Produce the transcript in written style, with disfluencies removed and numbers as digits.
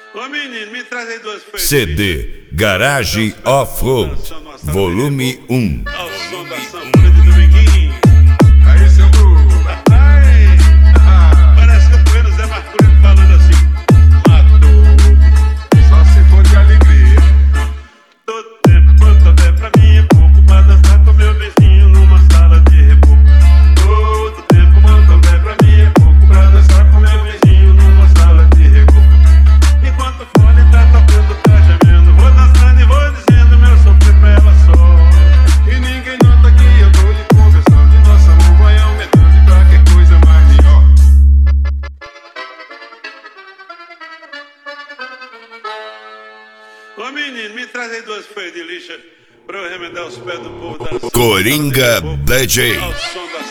Ô menino, me traz aí duas folhas. CD Garage Off-Road, volume 1. Ao som da sanfona de Dominguinho. Aí, seu Bruno. Ai, parece que eu tô vendo o Zé Marculino falando assim. Matou. Só se for de alegria. Todo tempo quanto houver pra mim é pouco pra dançar com meu vizinho numa sala de reboco. Todo tempo quanto houver pra mim é pouco pra dançar com meu vizinho numa sala de reboco. Enquanto o fone tá tocando, tá gemendo, vou dançando e vou dizendo meu sofrer pra ela só. E ninguém nota que eu tô lhe conversando. E nosso amor vai aumentando. E pra que coisa mais melhor? Ô menino, me traz aí duas folhas de lixa pra eu remendar os pés do povo dançando. Coringa DJ. Ao som da